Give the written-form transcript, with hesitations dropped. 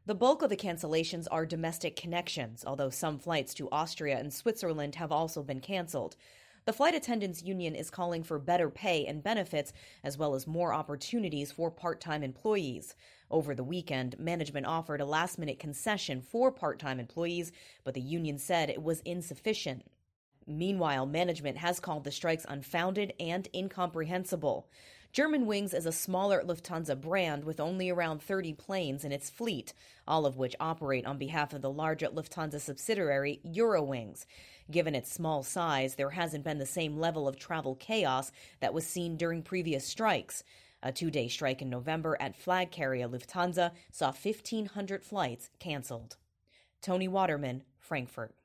The bulk of the cancellations are domestic connections, although some flights to Austria and Switzerland have also been canceled. The Flight Attendants Union is calling for better pay and benefits, as well as more opportunities for part-time employees. Over the weekend, management offered a last-minute concession for part-time employees, but the union said it was insufficient. Meanwhile, management has called the strikes unfounded and incomprehensible. Germanwings is a smaller Lufthansa brand with only around 30 planes in its fleet, all of which operate on behalf of the larger Lufthansa subsidiary Eurowings. Given its small size, there hasn't been the same level of travel chaos that was seen during previous strikes. A 2-day strike in November at flag carrier Lufthansa saw 1,500 flights canceled. Tony Waterman, Frankfurt.